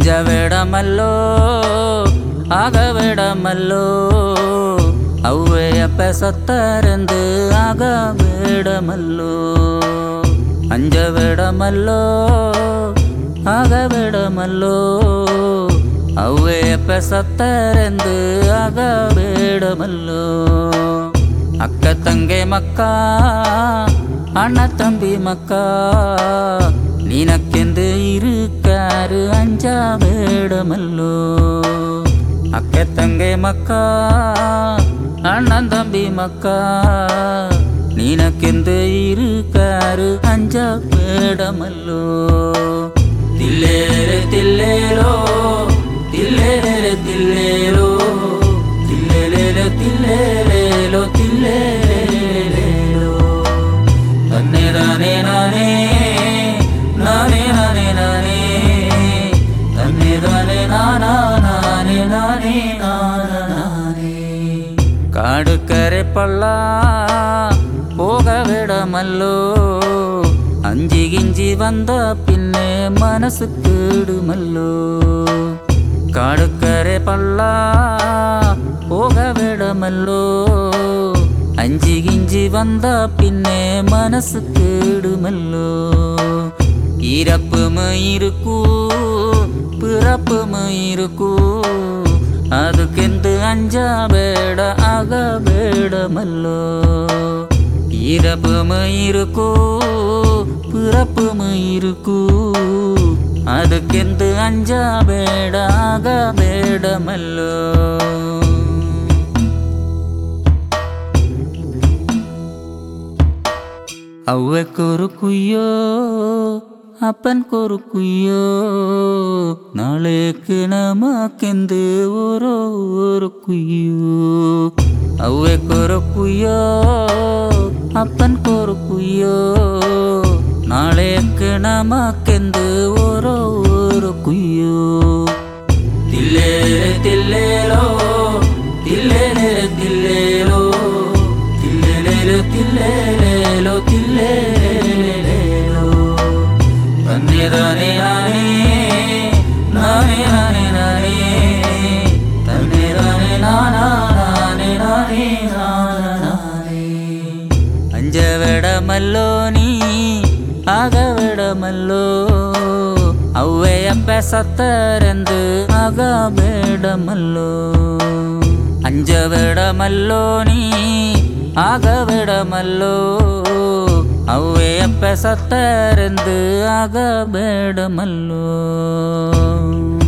ಅಂಜಬೇಡಮಲ್ಲೋ ಆಗಬೇಡಮಲ್ಲೋ ಅವ್ವೆಯಪ್ಪ ಸತ್ತರೆಂದು ಆಗಬೇಡಮಲ್ಲೋ ಅಂಜಬೇಡಮಲ್ಲೋ ಆಗಬೇಡಮಲ್ಲೋ ಅವ್ವೆಯಪ್ಪ ಸತ್ತರೆಂದು ಆಗಬೇಡಮಲ್ಲೋ ಅಕ್ಕ ತಂಗೆ ಮಕ್ಕ ಅಣ್ಣ தம்பி மக்கா நீனக்கெந்து இருக்காரு அஞ்சவேடமல்லோ அக்க தங்கை மக்கா அண்ணன் தம்பி மக்கா நீனக்கெந்து இருக்காரு அஞ்சவேடமல்லோ தில்லேலே தில்லேலோ தில்லேலே தில்லேலோ தில்லேலே தில்லேலேலோ தில்லேலேலோ தன்னே தானே நானே நானே நானே நானே தன்னே தானே நானா நானே நானே நானா நானே காடுக்கரை பள்ளா போக விடமல்லோ அஞ்சி கிஞ்சி வந்த பின்னே மனசு கேடுமல்லோ காடுக்கரை பள்ளா போக விடமல்லோ அஞ்சி கிஞ்சி வந்த பின்னே மனசு கேடுமல்லோ இறப்பும் இருக்கூ பிறப்பும் இருக்கூ அதுக்கெந்து அஞ்சಬೇಡ ಆಗಬೇಡமல்லோ இறப்பும் இருக்கூ பிறப்பும் இருக்கூ அதுக்கெந்து அஞ்சಬೇಡ ಆಗಬೇಡமல்லோ ಅವ್ವೆ ಕೊರುಕುಯ್ಯೋ அப்பன் கொருக்குய்யோ நாளைக்கு நமக்கெந்து ஒரு குய்யோ ಅವ್ವೆ கொருக்குய்யோ அப்பன் கொருக்குய்யோ நாளைக்கு நமக்கெந்து ஒரு குய்யோ தில்லேலே தில்லேலோ தில்லேலே தில்லேலோ தில்லேலே தில்லேலேலோ தில்லேலேலோ தன்னே தானே நானே நானே நானே நானே தன்னே தானே நானா நானே நானே நானா நானே அஞ்சவேடமல்லோ நீ ಆಗಬೇಡಮಲ್ಲೋ ಅವ್ವೆಯಪ್ಪ ಸತ್ತರೆಂದು ಆಗಬೇಡಮಲ್ಲೋ ಅಂಜಬೇಡಮಲ್ಲೋ ನೀ ಆಗಬೇಡಮಲ್ಲೋ ಅವ್ವೆಯಪ್ಪ ಸತ್ತರೆಂದು ಆಗಬೇಡಮಲ್ಲೋ